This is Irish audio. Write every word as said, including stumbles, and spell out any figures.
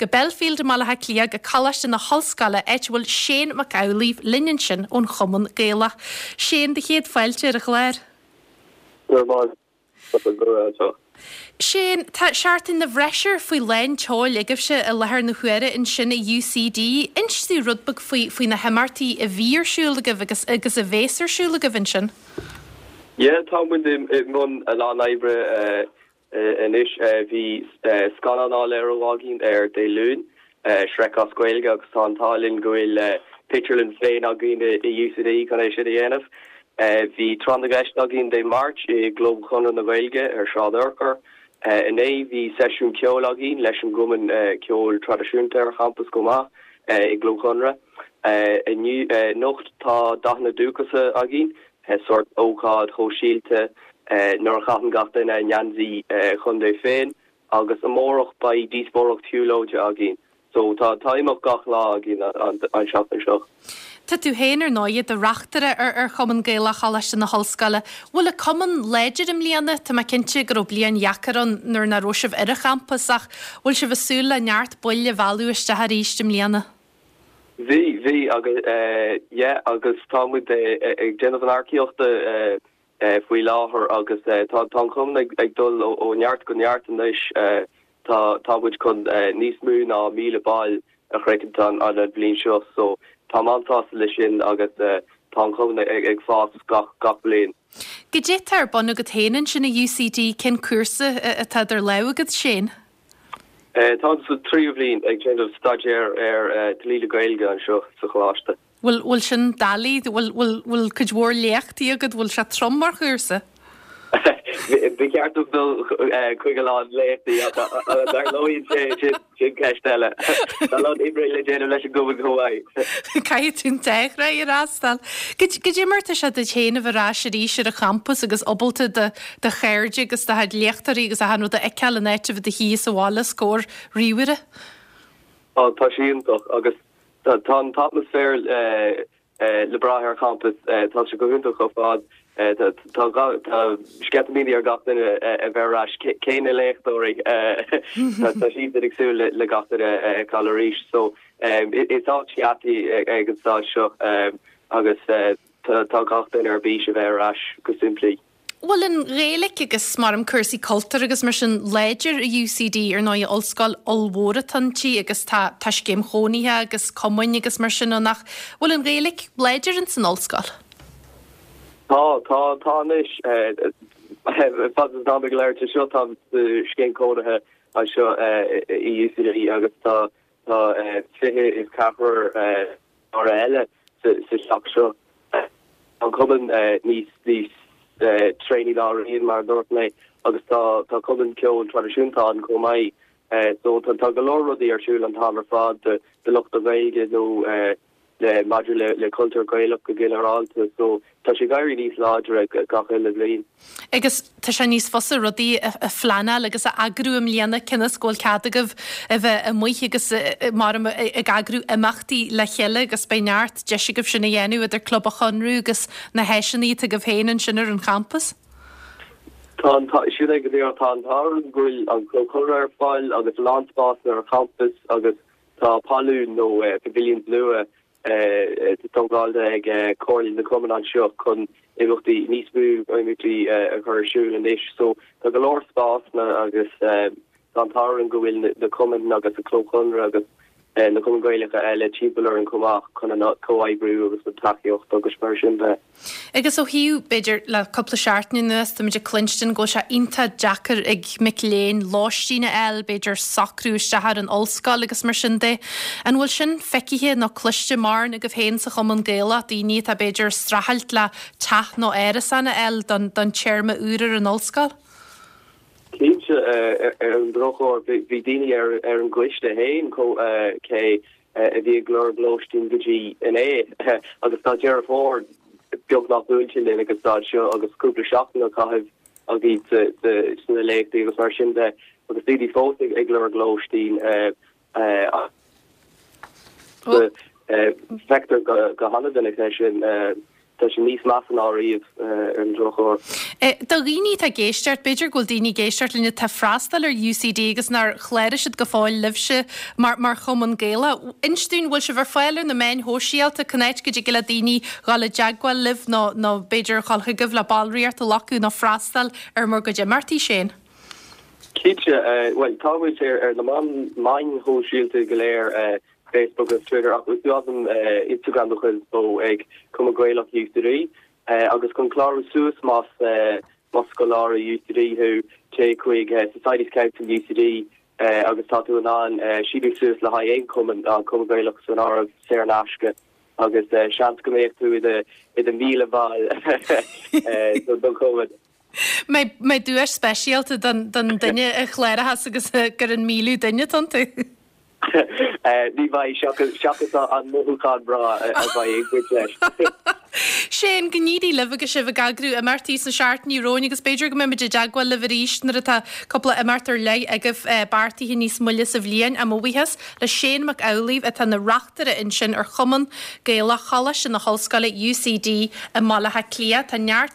go Belfield mala ha clia go calliste na hallscala etbhfuil Shane McAuliffe linen sin ón chuman Gaelach. Shane de chéad fáilte ar a chléir. Shane, tá seaartain na bhreisir faoi lein teáil agah se a lethar na chuire in sinna U C D, instí rudbag faoi na hemartaí a bhíorsúlagah agus agus a bhésarsúlagah in sin? Yeah, tá muid mun a lá naibre an is bhí scalan á leir bhágin ar dé lún, shrek as Gaeilge agus tá antálinn gohfuil picturelinn féin a gin i U C D gan é si dhéanamh. Bhí tron gist a gin dé March i Globe Chunna na Gaeilge ar Seádorchar. In é bhí sesiún ceol a gin leis an goman ceol tradiisiúnta ar campus go maith i Globe Chunna. In nocht tá dachna dúchasa a gin, sort ócád chóisiilte nuair chatan gatain a nyansaí chun dé féin, agus amórach ba díosbórach tiúlóide a gin. So tá táimach gach lá a gin an seachtain seo. Tá tú héanaar náiad a reachtere ar ar chuman Gaelach a leis na hallscala. Bhfuil a cuman léidir im líana tá mai cinnte gur blian jacaran nuair na roisih ar a campus ach bhfuil se bhsúla neart buile bhú iste a ríist im líana. Bhí bhí agus yeah agus tá muid ag déanamh an arcíochta faoi láthair agus tá tá chum ag dul ó neart go neart an leis tá tá muid chun níos mú ná míle báil a chreiceann an a blin seo so tá mantá lei sin agus tá chum ag fás gach gach blian. Go dé tar bonna go héanaan sin na U C D cin cuasa a taidir leabhagad sin? Tá sa tríomh líon ag déanamh stagiair ar Líle Gaeilge an seo sa chláiste. Bhfuil sin dalí bhfuil chud mhór leachtaí agad bhfuil se trom mar chuirsa? Bhí ceartú bil chuig a lá léachtaí dar loíonn sé sin ceistile. Tá lá ibre le déanamh leis an gobal Hawaii. Caiad tún teich ra ar astal. Go dé marta se de chéanamh ará sé ríisiir a campus agus obalta de chéirde agus de had leachtarí agus a hanú de eiceal an éite bh de hí sa bhála scór rihuire? Tá síontoch agus tá an atmosfér le brathir campus tá se go húntaach go fád tá sketamíní ar gatain a bherrás céine léachtóirí tá sí agsú le gatain a caloríis so itá siatí agus tá seo agus tá gatain ar bís a bherrás go simplí. Well in rélik agus marm cursaí cultar agus mar sin léidir a U C D ar náid olscoil olmhóra tantí agus tá céim chóníthe agus comhain agus mar sin nach bhfuil in rélik léidir in san olscoil. Tá tá táis fa ná leir te seo tá céim códathe a seo i U C D agus tá tá fihe is capar á eile sa seach seo an cuman níos níos training áíon mar dúirt mé agus tá tá cuman ceol tradiisiúnta an go maiid so tá tá go leir rudaí arsúil an támar fád de lucht a bhéige nó le maidir le le cultúr Gaelach go gilearálta so tá sé gairí níos láidir ag gach eile bliain. Agus tá sé níos fosa rudaí a phleanal agus a agrú am líana cinna scóil cadagah a bheith a muoich agus mar ag agrú amachtaí le cheile agus beanart deisigah sinna dhéanú idir club a chunrú agus na heiseaní a go bhéanaan sinar an campus? Tá siú ag go dtíar tá an gúil an clócóir ar fáil agus landspás ar campus agus tá palún nó pavilion blua tógáilde ag cóirlín na cuman an seo chun éhachtaí níos mú aimimlí a chur siúil an isis so tá go leir spás na agus antáran go bhfuil na cuman agus a clóchunra agus na cuman Gaeilge eile tíbalar an cumach chun an comhaidhrú agus na takeíocht agus mar sin be. Agus ó hiú beidir le coppla seaartní nuas tá muidir Clinston go se inta Jackar ag Mickléin láistína eil beidir sacrú istethar an olscoil agus mar sin dé an bhfuil sin feicithe nó cluiste mar na go bhhéin sa chuman Gaelach daoine tá beidir strahailt le taith nó éirisanna eil don téirme úrar an olscoil? Cínse ar an drochóir bhí daoine ar an gcuiste héin cé a bhí glór glóistín gotí in é agus tá dear fór beag nach búiltin in agus tá seo agus cúpla seachtain a caithh a bhí sna léachtaí agus mar sin de agus dí fótig ag glór glóistín vector go hanna den sin tá sin níos meas an áíomh ar an drochóir. Da rií tá géisteart beidir goil daoine géisteart lenne tá freistal ar U C D agus nar chléire siad go fáil libse mar mar chum an géile. Instún bhfuil se bhar fáile na main hóisialta connect go giile daoine gála deagháil liv nó nó beidir chalcha goh le ballríart a lacu nó freistal ar mar go de martí sin. Kiitse, well, támuid ar ar na man main hóisialta go léir Facebook agus Twitter agus dúadam Instagram do chuil ó ag cum a gréilech U C D. Uh, agus kon chláú suas mas uh, mas scolára U C D hu té chuig uh, Society Council U C D uh, agus tatu an an uh, sibi suas le ha ein cum an cum gailach san ar sé náske agus uh, sean go méid tú i de i de míle ball so don COVID. Mei mei dúir speisialta dan dan dunne a chléire has agus gur an mílú dunne tantu. Ní bhaid seachas an móthúáin bra a bhaid ag leis. Séan gnídí lifa go sibh gagrú a martí sa seart ní róin agus beidir go mé deagháil le bhríist nar atá coppla a martar lei agah bartaí níos mulle sa bblion a mhuihas le Shane McAuliffe a tá na reachtar in sin ar chuman géala chala sin na hallscoile U C D a málathe clia tá neart